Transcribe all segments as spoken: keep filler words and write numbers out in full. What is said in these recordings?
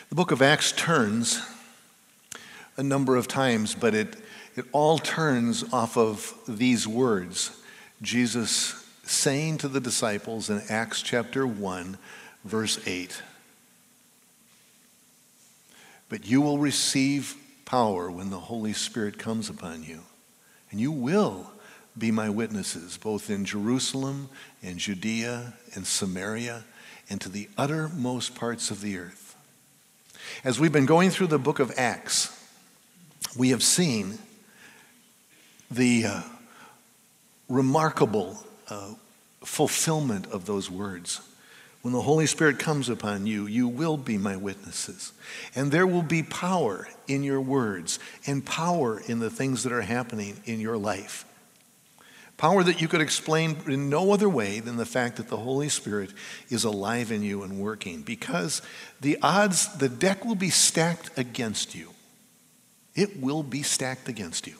The book of Acts turns a number of times, but it, it all turns off of these words. Jesus saying to the disciples in Acts chapter one, verse eight, "But you will receive power when the Holy Spirit comes upon you, and you will be my witnesses, both in Jerusalem and Judea and Samaria and to the uttermost parts of the earth." As we've been going through the book of Acts, we have seen the uh, remarkable uh, fulfillment of those words. When the Holy Spirit comes upon you, you will be my witnesses. And there will be power in your words and power in the things that are happening in your life. Power that you could explain in no other way than the fact that the Holy Spirit is alive in you and working, because the odds, the deck will be stacked against you. It will be stacked against you.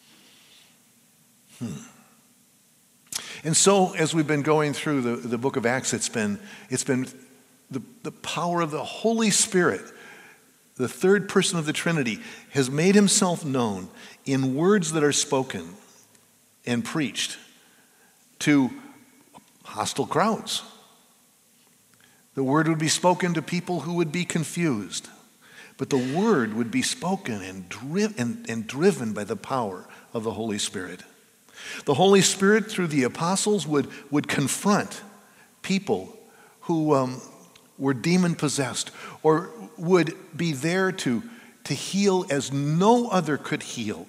Hmm. And so, as we've been going through the, the book of Acts, it's been, it's been the, the power of the Holy Spirit, the third person of the Trinity, has made himself known in words that are spoken and preached to hostile crowds. The word would be spoken to people who would be confused, but the word would be spoken and, dri- and, and driven by the power of the Holy Spirit. The Holy Spirit, through the apostles, would, would confront people who um, were demon-possessed, or would be there to, to heal as no other could heal.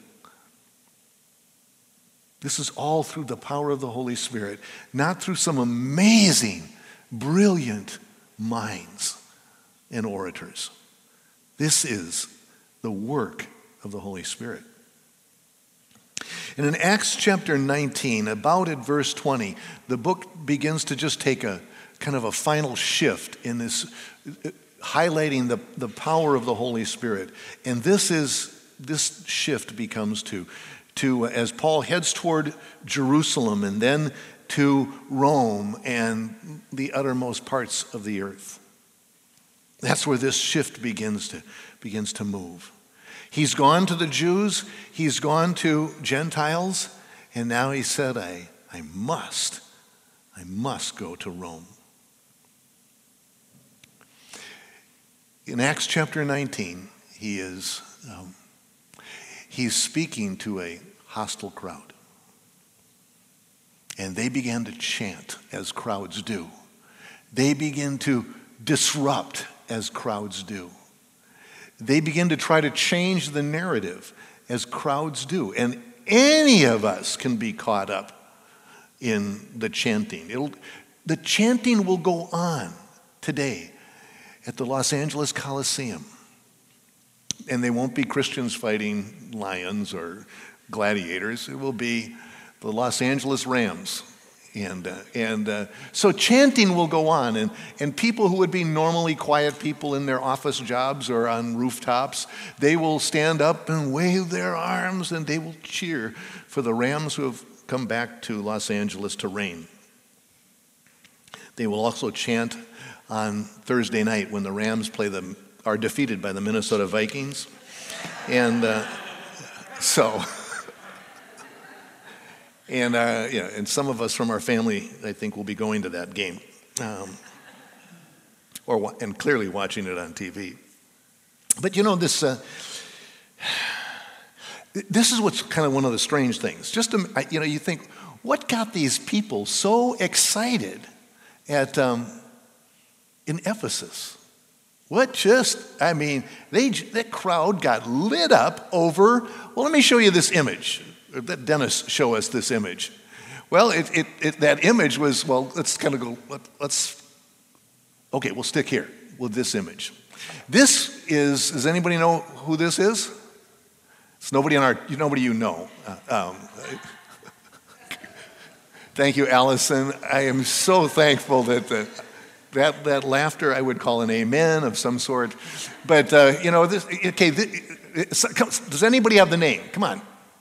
This is all through the power of the Holy Spirit, not through some amazing, brilliant minds and orators. This is the work of the Holy Spirit. And in Acts chapter nineteen, about at verse twenty, the book begins to just take a kind of a final shift in this, highlighting the, the power of the Holy Spirit. And this is, this shift becomes to to as Paul heads toward Jerusalem and then to Rome and the uttermost parts of the earth. That's where this shift begins to begins to move. He's gone to the Jews, he's gone to Gentiles, and now he said, I, I must, I must go to Rome. In Acts chapter nineteen, he is um, he's speaking to a hostile crowd. And they began to chant, as crowds do. They begin to disrupt, as crowds do. They begin to try to change the narrative, as crowds do. And any of us can be caught up in the chanting. It'll, the chanting will go on today at the Los Angeles Coliseum. And they won't be Christians fighting lions or gladiators. It will be the Los Angeles Rams. And uh, and uh, so chanting will go on. And, and people who would be normally quiet people in their office jobs or on rooftops, they will stand up and wave their arms and they will cheer for the Rams who have come back to Los Angeles to reign. They will also chant on Thursday night when the Rams play the are defeated by the Minnesota Vikings. And uh, so, and uh, yeah, and some of us from our family, I think, will be going to that game, um, or and clearly watching it on T V. But you know, this uh, this is what's kind of one of the strange things. Just to, you know, you think, what got these people so excited at um, in Ephesus? What just, I mean, they that crowd got lit up over, well, let me show you this image. Let Dennis show us this image. Well, it, it, it, that image was, well, let's kind of go, let, let's, okay, we'll stick here with this image. This is, does anybody know who this is? It's nobody on our, nobody you know. Uh, um, thank you, Allison. I am so thankful that the, That that laughter I would call an amen of some sort. But, uh, you know, this, okay, this, does anybody have the name? Come on.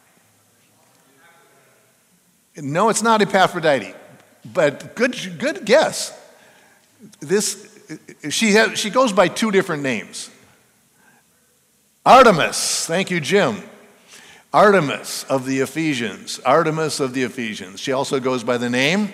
No, it's not Epaphroditus, but good good guess. This, she, has, she goes by two different names. Artemis. Thank you, Jim. Artemis of the Ephesians. Artemis of the Ephesians. She also goes by the name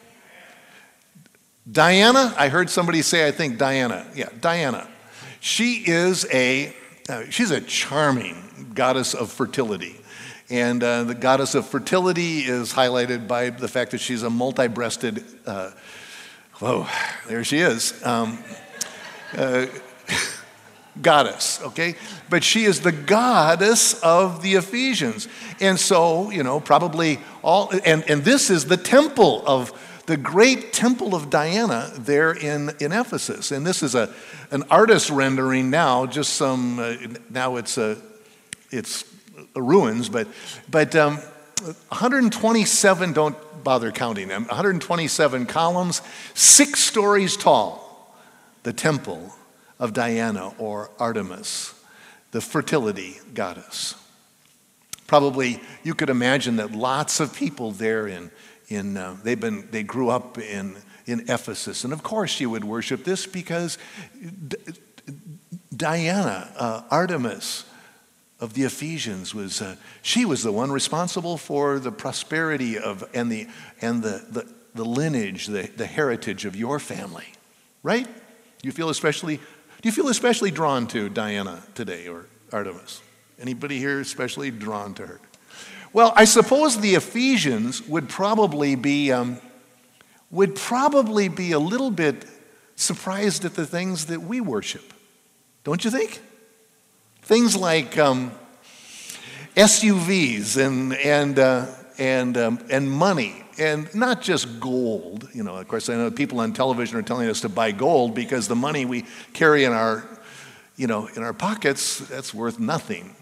Diana. I heard somebody say, I think Diana. Yeah, Diana. She is a, uh, she's a charming goddess of fertility. And uh, the goddess of fertility is highlighted by the fact that she's a multi-breasted, uh, whoa, there she is, um, uh, goddess, okay? But she is the goddess of the Ephesians. And so, you know, probably all, and, and this is the temple of, the great temple of Diana there in, in Ephesus. And this is a an artist rendering now, just some, uh, now it's a, it's ruins, but, but um, one hundred twenty-seven, don't bother counting them, one hundred twenty-seven columns, six stories tall, the temple of Diana or Artemis, the fertility goddess. Probably you could imagine that lots of people there in, in uh, they've been, they grew up in, in Ephesus. And of course you would worship this because D- Diana, uh, Artemis of the Ephesians was, uh, she was the one responsible for the prosperity of, and the, and the, the, the lineage, the, the heritage of your family, right? You feel especially, do you feel especially drawn to Diana today or Artemis? Anybody here especially drawn to her? Well, I suppose the Ephesians would probably be, um, would probably be a little bit surprised at the things that we worship. Don't you think? Things like um, S U Vs and and uh, and um, and money, and not just gold. You know, of course, I know people on television are telling us to buy gold because the money we carry in our, you know, in our pockets, that's worth nothing.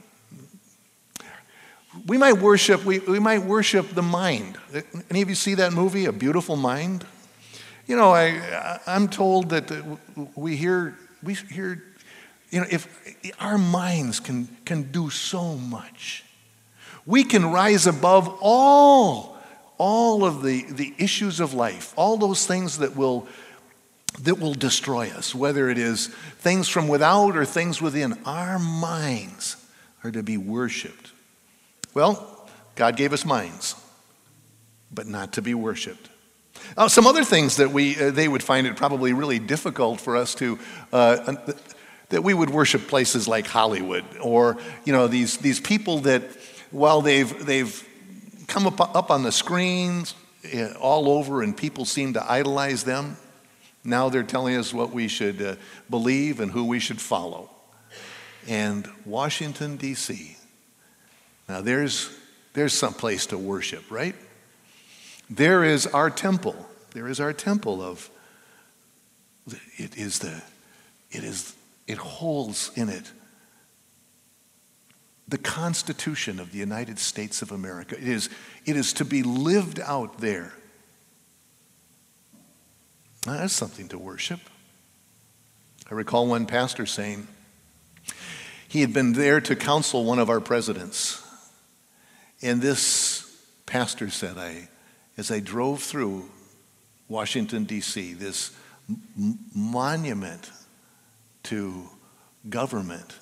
We might worship. We we might worship the mind. Any of you see that movie, A Beautiful Mind? You know, I I'm told that we hear we hear. You know, if our minds can, can do so much, we can rise above all, all of the, the issues of life, all those things that will, that will destroy us, whether it is things from without or things within. Our minds are to be worshiped. Well, God gave us minds, but not to be worshiped. Uh, some other things that we uh, they would find it probably really difficult for us to uh, that we would worship places like Hollywood, or you know these these people that while they've they've come up, up on the screens uh, all over and people seem to idolize them, now they're telling us what we should uh, believe and who we should follow. And Washington, D C, now there's there's some place to worship, right? There is our temple. There is our temple of it is the it is It holds in it the Constitution of the United States of America. It is, it is to be lived out there. Now, that's something to worship. I recall one pastor saying he had been there to counsel one of our presidents. And this pastor said, I, as I drove through Washington, D C, this m- monument to government,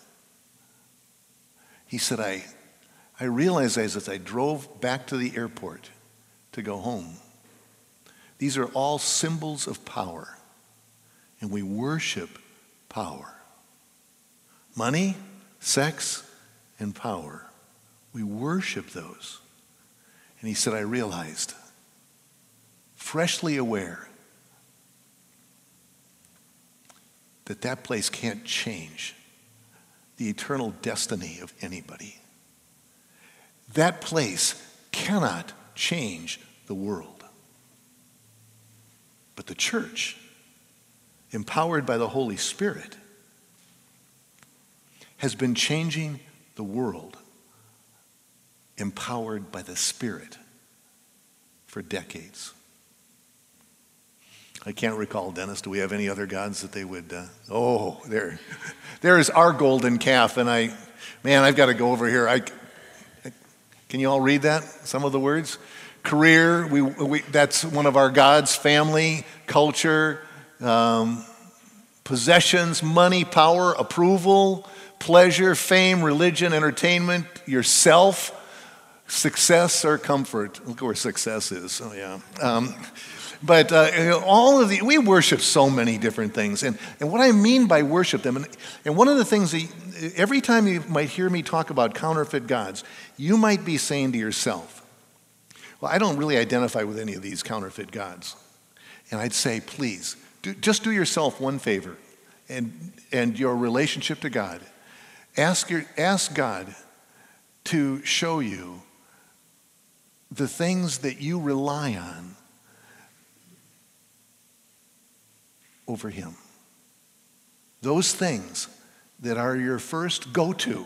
he said, I, I realized as I drove back to the airport to go home, these are all symbols of power, and we worship power. Money, sex, and power. We worship those. And he said, I realized, freshly aware, that that place can't change the eternal destiny of anybody. That place cannot change the world. But the church, empowered by the Holy Spirit, has been changing the world, empowered by the Spirit, for decades. I can't recall, Dennis, do we have any other gods that they would, uh, oh, there, there is our golden calf, and I, man, I've got to go over here. I, can you all read that, some of the words? Career, we, we that's one of our gods. Family, culture, um, possessions, money, power, approval, pleasure, fame, religion, entertainment, yourself, success, or comfort. Look where success is. Oh, yeah. Um, but uh, you know, all of the, we worship so many different things. And, and what I mean by worship them, and, and one of the things that every time you might hear me talk about counterfeit gods, you might be saying to yourself, well, I don't really identify with any of these counterfeit gods. And I'd say, please, do, just do yourself one favor and, and your relationship to God. Ask, your, ask God to show you the things that you rely on over Him. Those things that are your first go-to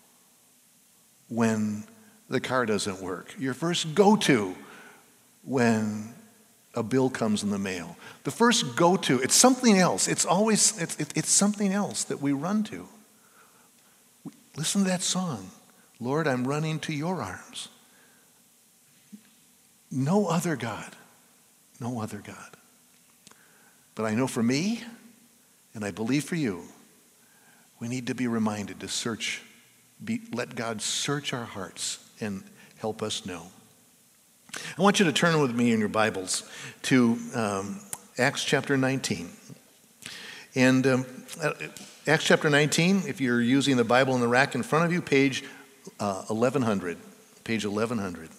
when the car doesn't work. Your first go-to when a bill comes in the mail. The first go-to, it's something else. It's always, it's, it's something else that we run to. Listen to that song. Lord, I'm running to your arms. No other God. No other God. But I know for me, and I believe for you, we need to be reminded to search, be, let God search our hearts and help us know. I want you to turn with me in your Bibles to um, Acts chapter nineteen. And um, Acts chapter nineteen, if you're using the Bible in the rack in front of you, page uh, eleven hundred. Page eleven hundred.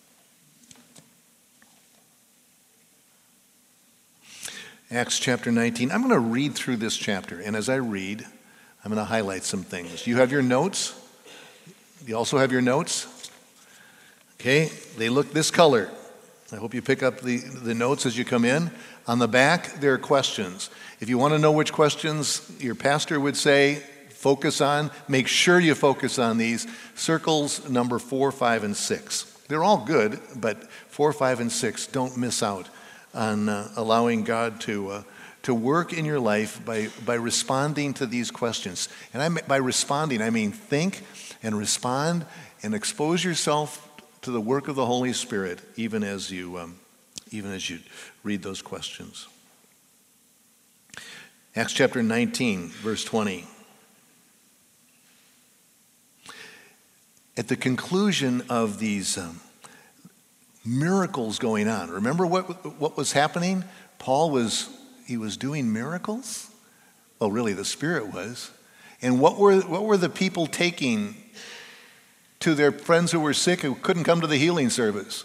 Acts chapter nineteen. I'm going to read through this chapter, and as I read, I'm going to highlight some things. You have your notes? You also have your notes? Okay, they look this color. I hope you pick up the, the notes as you come in. On the back, there are questions. If you want to know which questions your pastor would say, focus on, make sure you focus on these. Circles number four, five, and six. They're all good, but four, five, and six, don't miss out on uh, allowing God to uh, to work in your life by, by responding to these questions. And I, by responding, I mean think and respond and expose yourself to the work of the Holy Spirit, even as you um, even as you read those questions. Acts chapter nineteen, verse twenty. At the conclusion of these um, miracles going on, remember what what was happening? Paul was he was doing miracles. Well, really, the Spirit was. And what were what were the people taking to their friends who were sick who couldn't come to the healing service?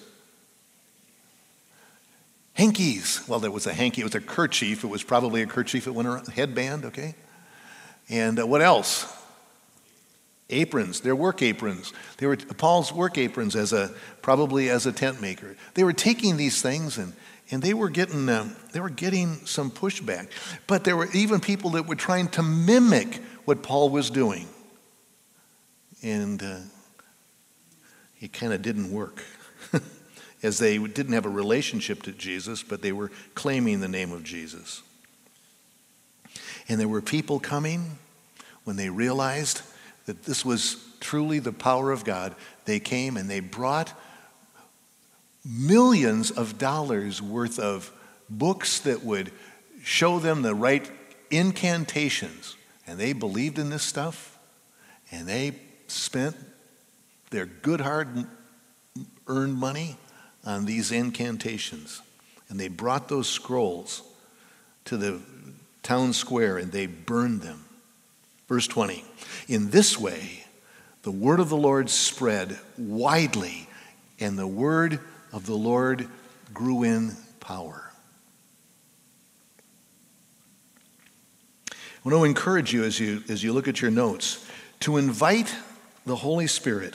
Hankies. Well, there was a hanky. It was a kerchief. It was probably a kerchief that went around, headband, okay? And uh, what else? Aprons. Their work aprons. They were Paul's work aprons as a probably as a tent maker. They were taking these things and and they were getting uh, they were getting some pushback. But there were even people that were trying to mimic what Paul was doing, and uh, it kind of didn't work, as they didn't have a relationship to Jesus, but they were claiming the name of Jesus. And there were people coming when they realized that this was truly the power of God. They came and they brought millions of dollars worth of books that would show them the right incantations. And they believed in this stuff, and they spent their good hard-earned money on these incantations. And they brought those scrolls to the town square, and they burned them. Verse twenty, in this way, the word of the Lord spread widely, and the word of the Lord grew in power. I want to encourage you as you as you look at your notes to invite the Holy Spirit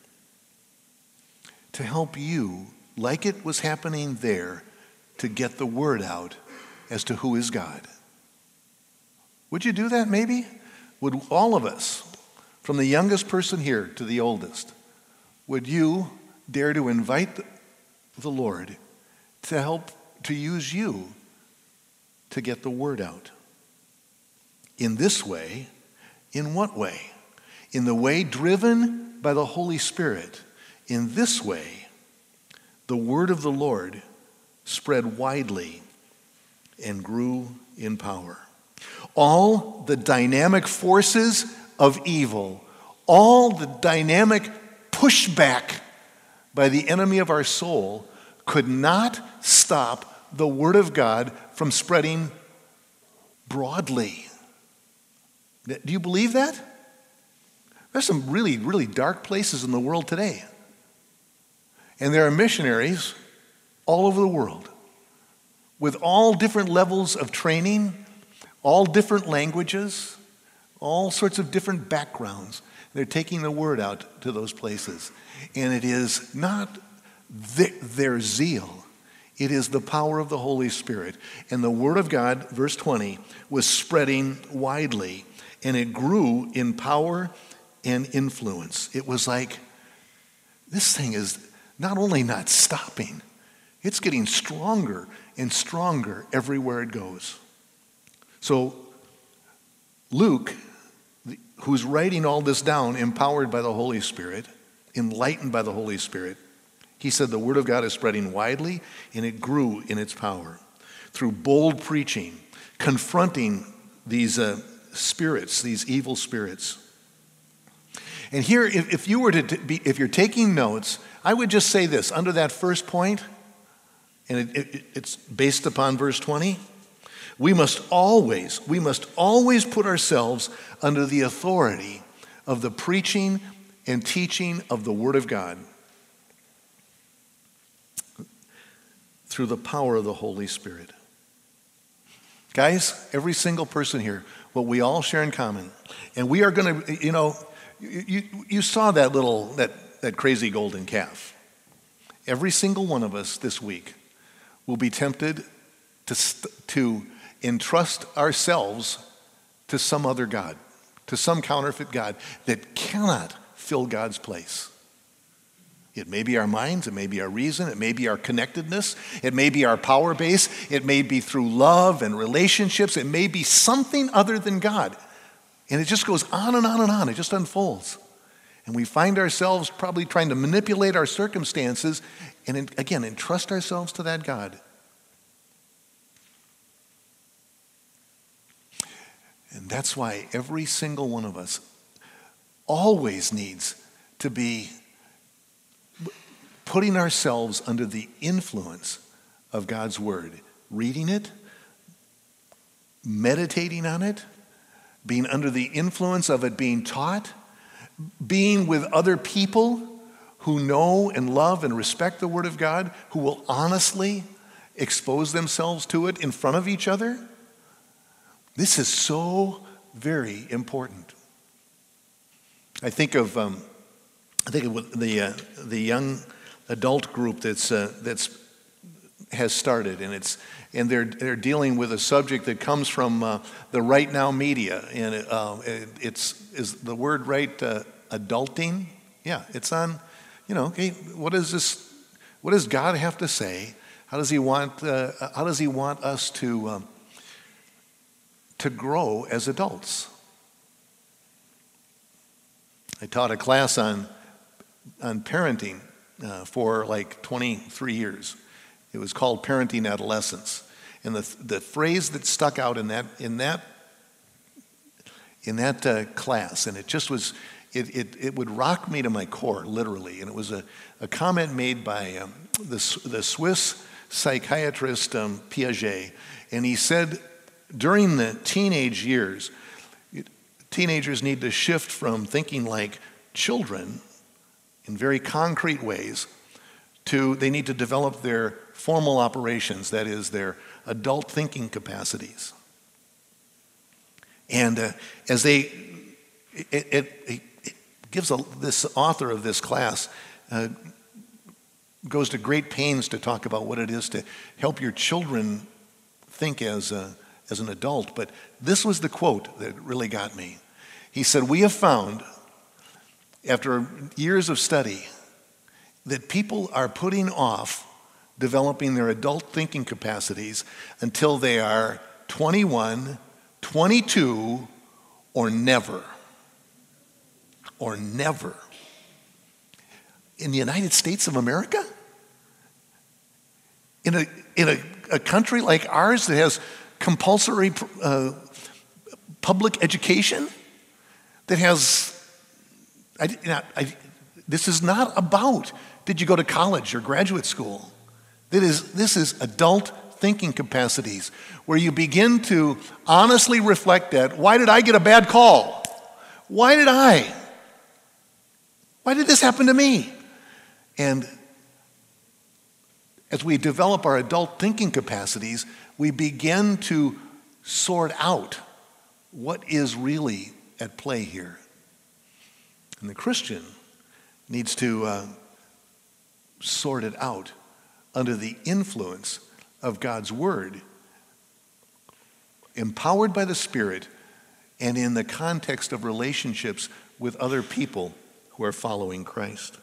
to help you, like it was happening there, to get the word out as to who is God. Would you do that maybe? Would all of us, from the youngest person here to the oldest, would you dare to invite the Lord to help to use you to get the word out? In this way, in what way? In the way driven by the Holy Spirit. In this way, the word of the Lord spread widely and grew in power. All the dynamic forces of evil, all the dynamic pushback by the enemy of our soul could not stop the Word of God from spreading broadly. Do you believe that? There's some really, really dark places in the world today. And there are missionaries all over the world with all different levels of training, all different languages, all sorts of different backgrounds. They're taking the word out to those places. And it is not th- their zeal. It is the power of the Holy Spirit. And the Word of God, verse twenty, was spreading widely. And it grew in power and influence. It was like, this thing is not only not stopping, it's getting stronger and stronger everywhere it goes. So Luke, who's writing all this down, empowered by the Holy Spirit, enlightened by the Holy Spirit, he said the Word of God is spreading widely, and it grew in its power through bold preaching, confronting these uh, spirits, these evil spirits. And here, if, if you were to t- be, if you're taking notes, I would just say this under that first point, and it, it, it's based upon verse twenty. We must always, we must always put ourselves under the authority of the preaching and teaching of the Word of God through the power of the Holy Spirit. Guys, every single person here, what we all share in common, and we are going to, you know, you, you saw that little, that, that crazy golden calf. Every single one of us this week will be tempted to, st- to entrust ourselves to some other God, to some counterfeit God that cannot fill God's place. It may be our minds, it may be our reason, it may be our connectedness, it may be our power base, it may be through love and relationships, it may be something other than God. And it just goes on and on and on, it just unfolds. And we find ourselves probably trying to manipulate our circumstances and, again, entrust ourselves to that God. And that's why every single one of us always needs to be putting ourselves under the influence of God's Word, reading it, meditating on it, being under the influence of it being taught, being with other people who know and love and respect the Word of God, who will honestly expose themselves to it in front of each other. This is so very important. I think of um, I think of the uh, the young adult group that's uh, that's has started, and it's and they're they're dealing with a subject that comes from uh, the Right Now media, and it, uh, it, it's is the word right uh, adulting? Yeah, it's on. You know, okay, what does this? What does God have to say? How does He want? Uh, how does He want us to? Um, to grow as adults. I taught a class on, on parenting uh, for like twenty-three years. It was called Parenting Adolescence. And the, the phrase that stuck out in that, in that, in that uh, class, and it just was, it, it, it would rock me to my core, literally. And it was a, a comment made by um, the, the Swiss psychiatrist um, Piaget. And he said, during the teenage years, teenagers need to shift from thinking like children in very concrete ways to they need to develop their formal operations, that is, their adult thinking capacities. And uh, as they, it, it, it gives a, this author of this class uh, goes to great pains to talk about what it is to help your children think as a as an adult, but this was the quote that really got me. He said, "We have found, after years of study, that people are putting off developing their adult thinking capacities until they are twenty-one, twenty-two, or never. Or never." In the United States of America? In a, in a, a country like ours that has compulsory uh, public education, that has, I, not, I, this is not about, did you go to college or graduate school? That is, this is adult thinking capacities where you begin to honestly reflect at, why did I get a bad call? Why did I? Why did this happen to me? And as we develop our adult thinking capacities, we begin to sort out what is really at play here. And the Christian needs to uh, sort it out under the influence of God's Word, empowered by the Spirit, and in the context of relationships with other people who are following Christ.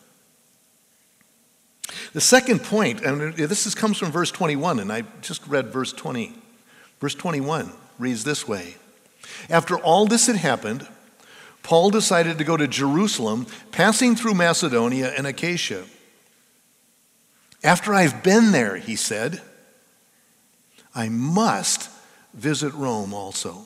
The second point, and this is, comes from verse twenty-one, and I just read verse twenty. Verse twenty-one reads this way. After all this had happened, Paul decided to go to Jerusalem, passing through Macedonia and Achaia. After I've been there, he said, I must visit Rome also.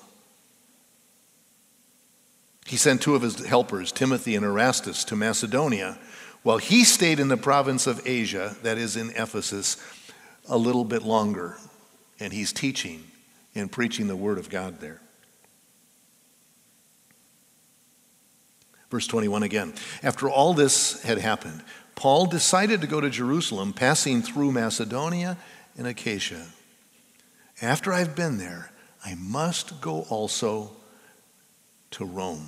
He sent two of his helpers, Timothy and Erastus, to Macedonia, while he stayed in the province of Asia, that is in Ephesus, a little bit longer. And he's teaching and preaching the word of God there. Verse twenty-one again. After all this had happened, Paul decided to go to Jerusalem, passing through Macedonia and Achaia. After I've been there, I must go also to Rome.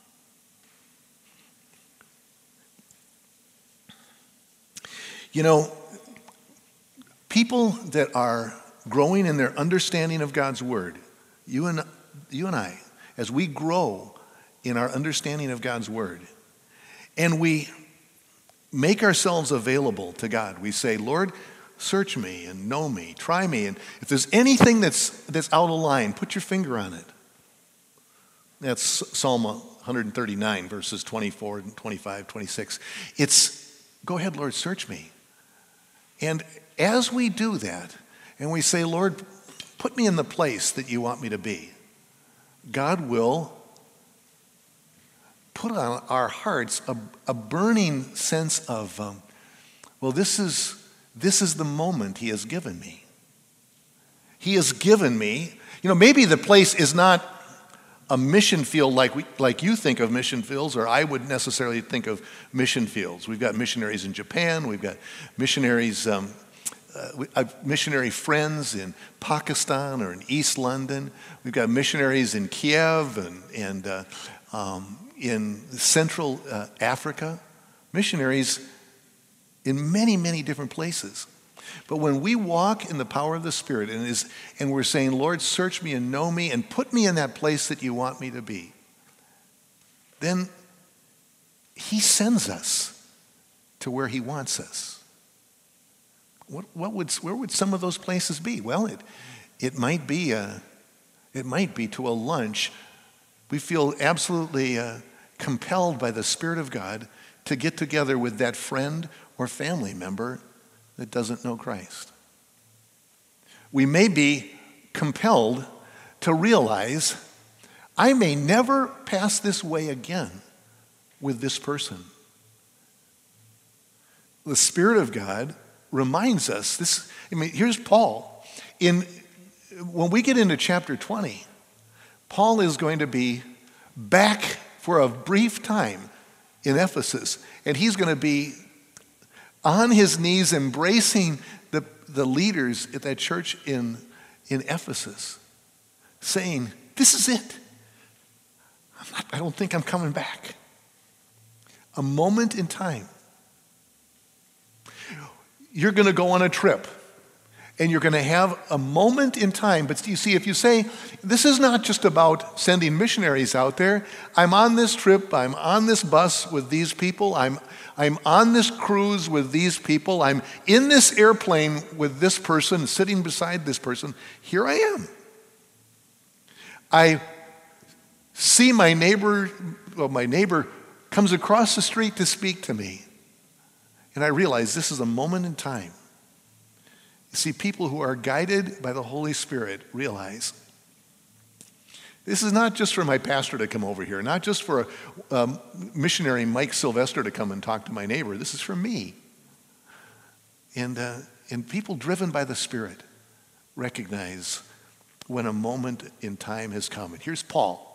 You know, people that are growing in their understanding of God's word, you and you and I, as we grow in our understanding of God's word, and we make ourselves available to God, we say, Lord, search me and know me, try me, and if there's anything that's that's out of line, put your finger on it. That's Psalm one thirty-nine, verses twenty-four, twenty-five, twenty-six. It's, go ahead, Lord, search me. And as we do that, and we say, Lord, put me in the place that you want me to be, God will put on our hearts a, a burning sense of, um, well, this is, this is the moment he has given me. He has given me, you know, maybe the place is not a mission field like we, like you think of mission fields, or I would necessarily think of mission fields. We've got missionaries in Japan. We've got missionaries, um, uh, we, uh, missionary friends in Pakistan or in East London. We've got missionaries in Kiev and, and uh, um, in Central uh, Africa. Missionaries in many, many different places. But when we walk in the power of the Spirit and, is, and we're saying, Lord, search me and know me and put me in that place that you want me to be, then he sends us to where he wants us. What, what would, where would some of those places be? Well, it, it, might be a, it might be to a lunch. We feel absolutely uh, compelled by the Spirit of God to get together with that friend or family member that doesn't know Christ. We may be compelled to realize, I may never pass this way again with this person. The Spirit of God reminds us, this, I mean, here's Paul. In, when we get into chapter twenty, Paul is going to be back for a brief time in Ephesus, and he's going to be on his knees embracing the, the leaders at that church in, in Ephesus, saying, this is it. I'm not, I don't think I'm coming back. A moment in time. You're going to go on a trip, and you're going to have a moment in time. But you see, if you say, this is not just about sending missionaries out there. I'm on this trip. I'm on this bus with these people. I'm I'm on this cruise with these people. I'm in this airplane with this person, sitting beside this person. Here I am. I see my neighbor, well, my neighbor comes across the street to speak to me. And I realize this is a moment in time. You see, people who are guided by the Holy Spirit realize This is not just for my pastor to come over here, not just for um, missionary Mike Sylvester to come and talk to my neighbor. This is for me. And, uh, and people driven by the Spirit recognize when a moment in time has come. And here's Paul.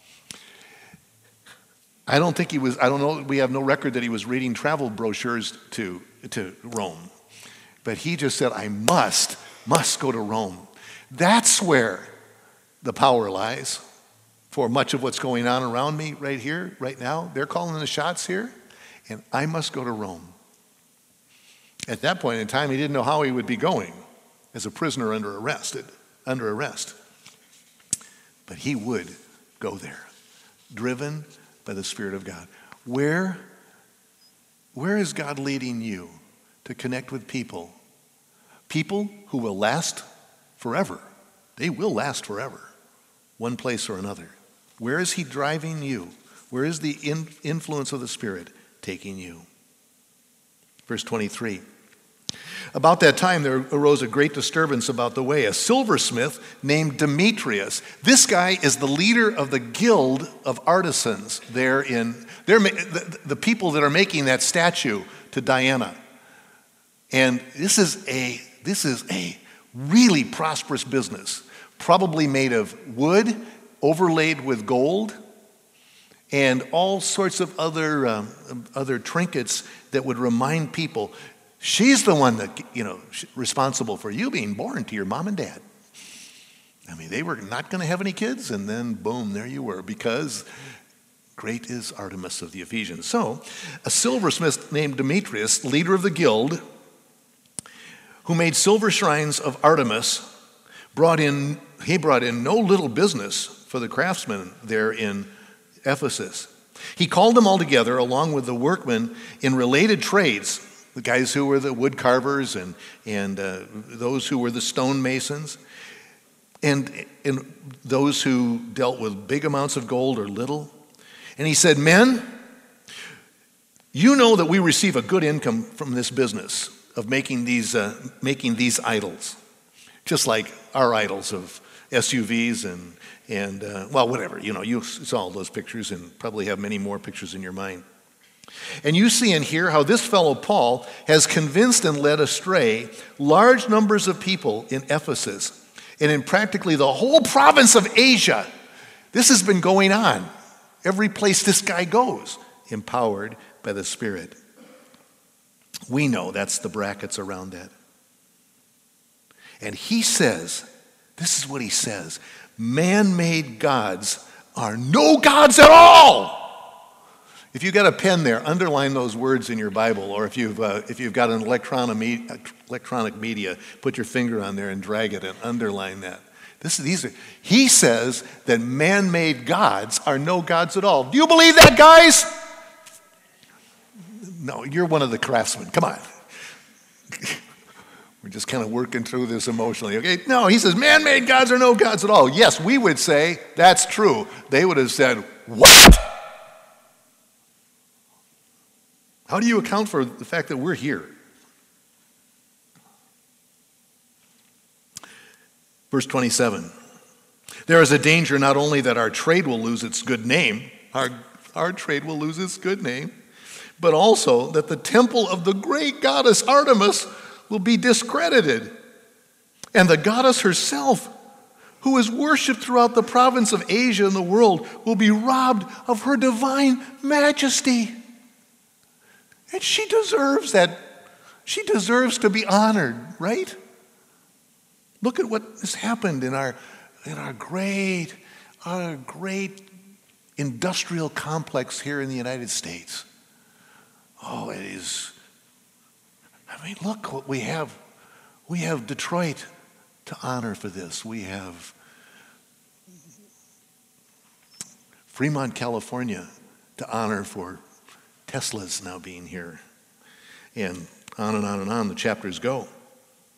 I don't think he was, I don't know, we have no record that he was reading travel brochures to, to Rome. But he just said, I must, must go to Rome. That's where the power lies for much of what's going on around me right here, right now. They're calling the shots here, and I must go to Rome. At that point in time, he didn't know how he would be going as a prisoner under arrest, under arrest. But he would go there, driven by the Spirit of God. Where, where is God leading you to connect with people? People who will last forever. They will last forever, one place or another. Where is he driving you? Where is the in, influence of the Spirit taking you? Verse twenty-three. About that time there arose a great disturbance about the way. A silversmith named Demetrius. This guy is the leader of the guild of artisans there in, they're, the, the people that are making that statue to Diana. And this is a, this is a really prosperous business, probably made of wood, overlaid with gold, and all sorts of other, um, other trinkets that would remind people, she's the one that, you know, responsible for you being born to your mom and dad. I mean, they were not going to have any kids, and then boom, there you were, because great is Artemis of the Ephesians. So, a silversmith named Demetrius, leader of the guild, who made silver shrines of Artemis, brought in, he brought in no little business for the craftsmen there in Ephesus. He called them all together, along with the workmen in related trades, the guys who were the wood carvers and, and uh, those who were the stone masons, and, and those who dealt with big amounts of gold or little. And he said, men, you know that we receive a good income from this business of making these, uh, making these idols, just like our idols of S U Vs and, and uh, well, whatever. You know, you saw all those pictures and probably have many more pictures in your mind. And you see and hear how this fellow Paul has convinced and led astray large numbers of people in Ephesus and in practically the whole province of Asia. This has been going on every place this guy goes, empowered by the Spirit. We know that's the brackets around that. And he says, this is what he says, man-made gods are no gods at all. If you've got a pen there, underline those words in your Bible, or if you've, uh, if you've got an electronic, me- electronic media, put your finger on there and drag it and underline that. This, these are, he says that man-made gods are no gods at all. Do you believe that, guys? No, you're one of the craftsmen. Come on. We're just kind of working through this emotionally, okay? No, he says man-made gods are no gods at all. Yes, we would say that's true. They would have said, what? How do you account for the fact that we're here? Verse twenty-seven. There is a danger not only that our trade will lose its good name, our, our trade will lose its good name, but also that the temple of the great goddess Artemis will be discredited. And the goddess herself, who is worshipped throughout the province of Asia and the world, will be robbed of her divine majesty. And she deserves that. She deserves to be honored, right? Look at what has happened in our, in our great, our great industrial complex here in the United States. Oh, it is, I mean, look what we have. We have Detroit to honor for this. We have Fremont, California to honor for Tesla's now being here. And on and on and on the chapters go.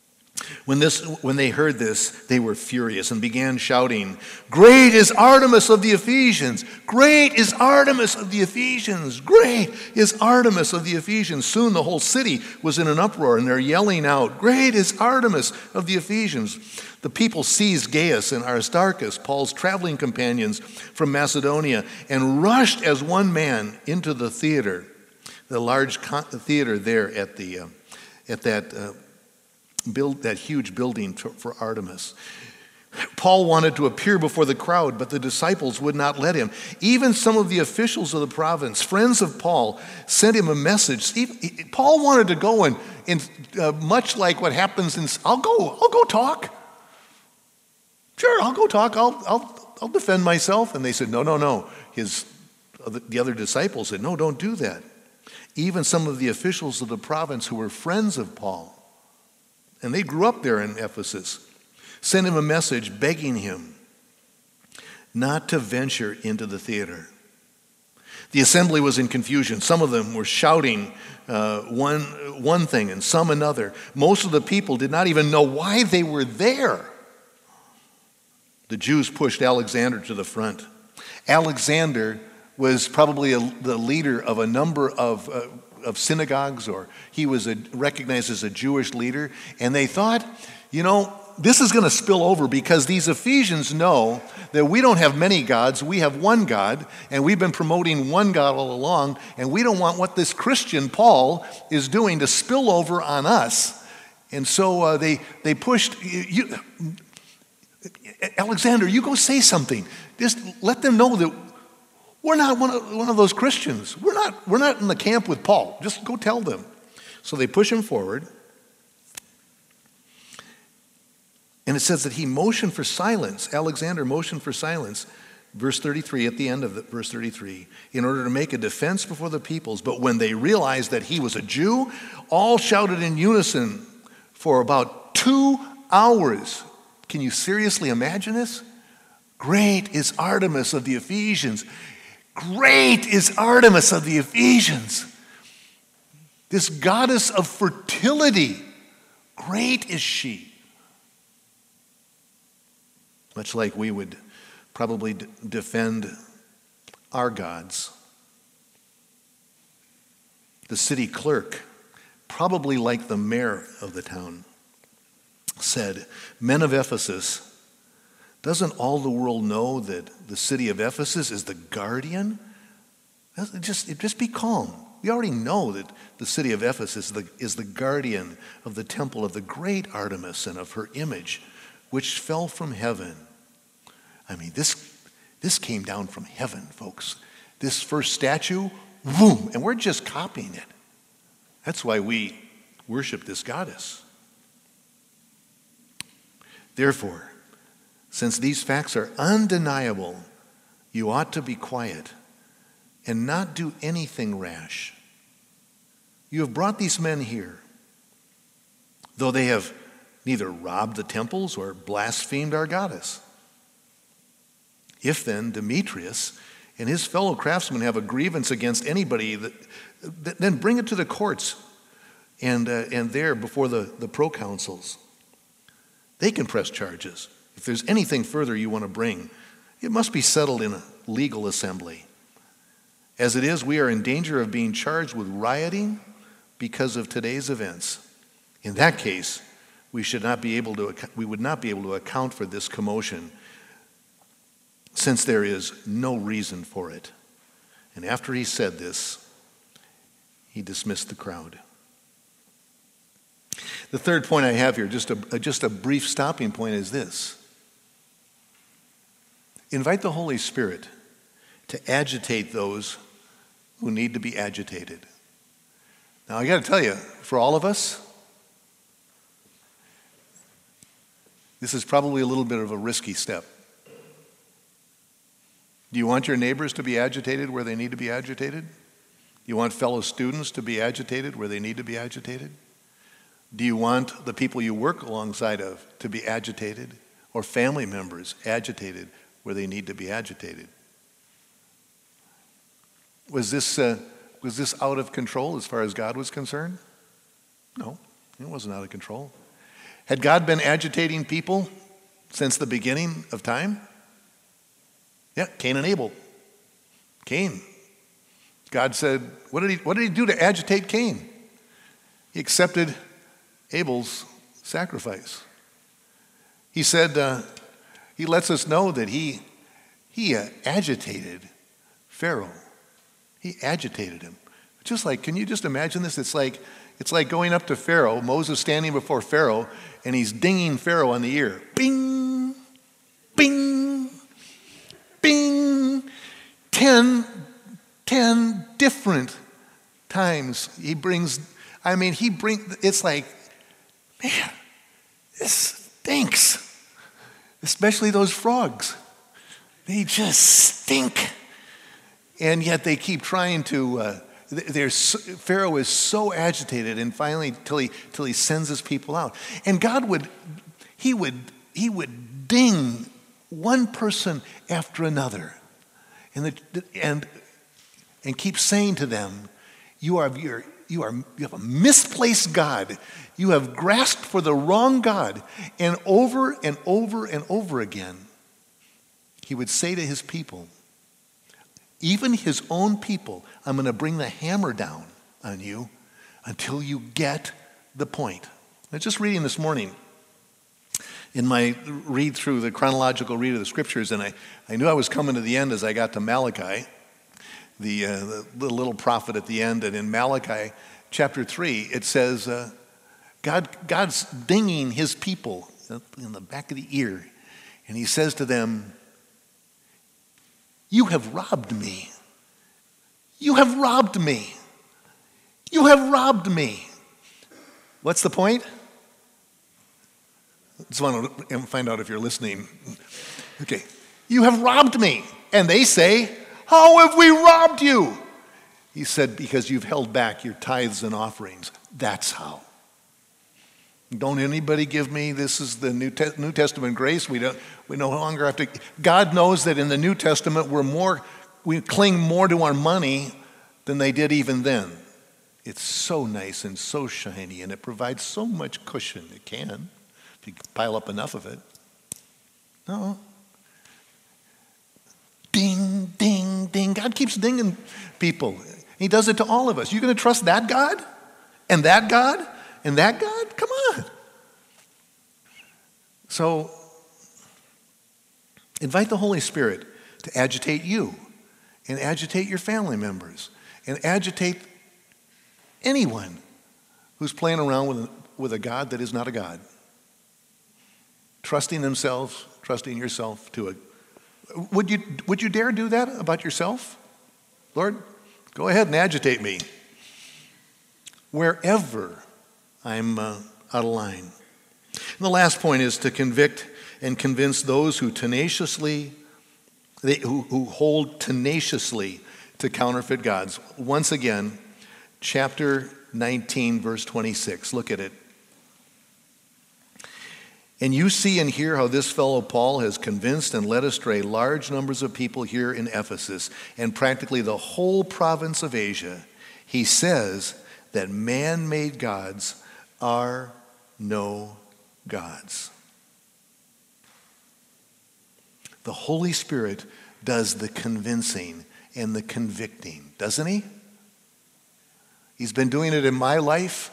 When this, when they heard this, they were furious and began shouting, "Great is Artemis of the Ephesians! Great is Artemis of the Ephesians! Great is Artemis of the Ephesians!" Soon the whole city was in an uproar, and they're yelling out, "Great is Artemis of the Ephesians!" The people seized Gaius and Aristarchus, Paul's traveling companions from Macedonia, and rushed as one man into the theater, the large theater there at the uh, at that. Uh, build that huge building for Artemis. Paul wanted to appear before the crowd, but the disciples would not let him. Even some of the officials of the province, friends of Paul, sent him a message. Paul wanted to go and, and uh, much like what happens in, I'll go, I'll go talk. Sure, I'll go talk. I'll, I'll, I'll defend myself. And they said, no, no, no. His, the other disciples said, no, don't do that. Even some of the officials of the province who were friends of Paul, and they grew up there in Ephesus, sent him a message begging him not to venture into the theater. The assembly was in confusion. Some of them were shouting uh, one, one thing and some another. Most of the people did not even know why they were there. The Jews pushed Alexander to the front. Alexander was probably a, the leader of a number of uh, of synagogues, or he was a, recognized as a Jewish leader, and they thought, you know, this is going to spill over because these Ephesians know that we don't have many gods, we have one God, and we've been promoting one God all along, and we don't want what this Christian Paul is doing to spill over on us. And so uh, they they pushed, you, Alexander, you go say something. Just let them know that we're not one of, one of those Christians. We're not, we're not in the camp with Paul. Just go tell them. So they push him forward. And it says that he motioned for silence. Alexander motioned for silence. Verse thirty-three, at the end of the, verse thirty-three, in order to make a defense before the peoples. But when they realized that he was a Jew, all shouted in unison for about two hours. Can you seriously imagine this? Great is Artemis of the Ephesians. Great is Artemis of the Ephesians. This goddess of fertility. Great is she. Much like we would probably d- defend our gods. The city clerk, probably like the mayor of the town, said, "Men of Ephesus, doesn't all the world know that the city of Ephesus is the guardian?" Just, just be calm. We already know that the city of Ephesus is the, is the guardian of the temple of the great Artemis and of her image, which fell from heaven. I mean, this, this came down from heaven, folks. This first statue, boom, and we're just copying it. That's why we worship this goddess. Therefore, since these facts are undeniable, you ought to be quiet and not do anything rash. You have brought these men here, though they have neither robbed the temples or blasphemed our goddess. If then Demetrius and his fellow craftsmen have a grievance against anybody, that, then bring it to the courts and, uh, and there before the, the proconsuls. They can press charges. If there's anything further you want to bring, it must be settled in a legal assembly. As it is, we are in danger of being charged with rioting because of today's events. In that case, we should not be able to we would not be able to account for this commotion, since there is no reason for it. And after he said this, he dismissed the crowd. The third point I have here, just a just a brief stopping point, is this. Invite the Holy Spirit to agitate those who need to be agitated. Now, I got to tell you, for all of us, this is probably a little bit of a risky step. Do you want your neighbors to be agitated where they need to be agitated? Do you want fellow students to be agitated where they need to be agitated? Do you want the people you work alongside of to be agitated, or family members agitated where they need to be agitated? Was this, uh, was this out of control as far as God was concerned? No, it wasn't out of control. Had God been agitating people since the beginning of time? Yeah, Cain and Abel. Cain. God said, what did he, what did he do to agitate Cain? He accepted Abel's sacrifice. He said, uh, he lets us know that he, he uh, agitated Pharaoh. He agitated him. Just like, can you just imagine this? It's like, it's like going up to Pharaoh, Moses standing before Pharaoh, and he's dinging Pharaoh on the ear. Bing, bing, bing. Ten, ten different times he brings, I mean, he brings, it's like, man, this stinks. Especially those frogs. They just stink. And yet they keep trying to, uh, they're so, Pharaoh is so agitated, and finally, till he, till he sends his people out. And God would, he would, he would ding one person after another. And, the, and, and keep saying to them, you are, you're, you are, you have a misplaced God. You have grasped for the wrong God. And over and over and over again, he would say to his people, even his own people, I'm going to bring the hammer down on you until you get the point. I was just reading this morning in my read through, the chronological read of the scriptures, and I, I knew I was coming to the end as I got to Malachi, the, uh, the, the little prophet at the end. And in Malachi chapter three, it says, uh, God, God's dinging his people in the back of the ear, and he says to them, you have robbed me. You have robbed me. You have robbed me. What's the point? Just want to find out if you're listening. Okay. You have robbed me. And they say, how have we robbed you? He said, because you've held back your tithes and offerings. That's how. Don't anybody give me, this is the New, Te- New Testament grace. We don't, we no longer have to, God knows that in the New Testament we're more, we cling more to our money than they did even then. It's so nice and so shiny, and it provides so much cushion. It can, if you pile up enough of it. No. Ding, ding, ding. God keeps dinging people. He does it to all of us. You're going to trust that God? And that God? And that God? Come on. So, invite the Holy Spirit to agitate you and agitate your family members and agitate anyone who's playing around with a, with a God that is not a God. Trusting themselves, trusting yourself to a... Would you, would you dare do that about yourself? Lord, go ahead and agitate me. Wherever I'm uh, out of line. And the last point is to convict and convince those who tenaciously, they, who, who hold tenaciously to counterfeit gods. Once again, chapter nineteen, verse twenty-six. Look at it. And you see and hear how this fellow Paul has convinced and led astray large numbers of people here in Ephesus and practically the whole province of Asia. He says that man-made gods are no gods. The Holy Spirit does the convincing and the convicting, doesn't he? He's been doing it in my life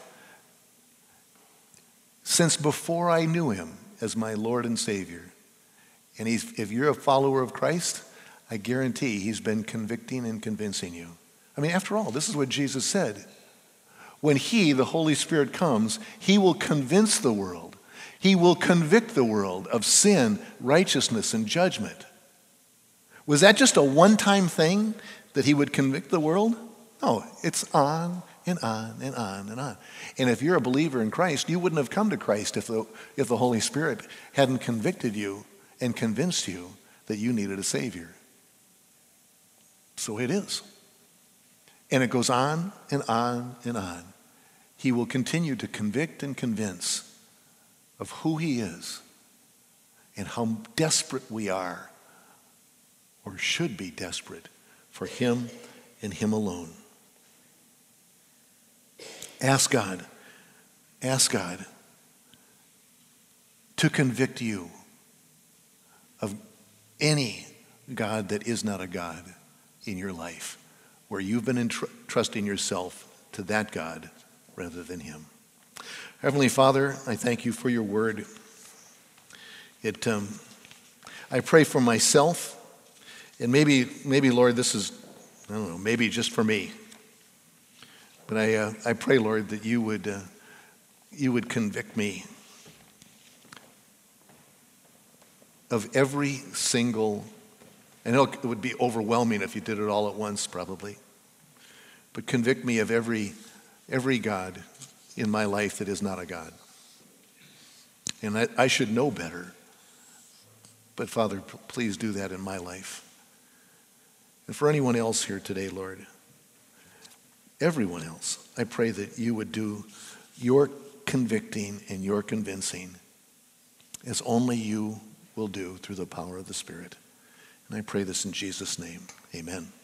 since before I knew him as my Lord and Savior. And he's, if you're a follower of Christ, I guarantee he's been convicting and convincing you. I mean, after all, this is what Jesus said. When he, the Holy Spirit, comes, he will convince the world. He will convict the world of sin, righteousness, and judgment. Was that just a one-time thing that he would convict the world? No, it's on and on and on and on. And if you're a believer in Christ, you wouldn't have come to Christ if the, if the Holy Spirit hadn't convicted you and convinced you that you needed a Savior. So it is. And it goes on and on and on. He will continue to convict and convince of who he is and how desperate we are, or should be desperate, for him and him alone. Ask God, ask God to convict you of any God that is not a God in your life, where you've been entrusting yourself to that God rather than him. Heavenly Father, I thank you for your word. It, um, I pray for myself, and maybe, maybe, Lord, this is, I don't know, maybe just for me. But I, uh, I pray, Lord, that you would, uh, you would convict me of every single, I know it would be overwhelming if you did it all at once, probably, but convict me of every, every God in my life that is not a God. And I, I should know better. But Father, p- please do that in my life. And for anyone else here today, Lord, everyone else, I pray that you would do your convicting and your convincing as only you will do through the power of the Spirit. And I pray this in Jesus' name. Amen.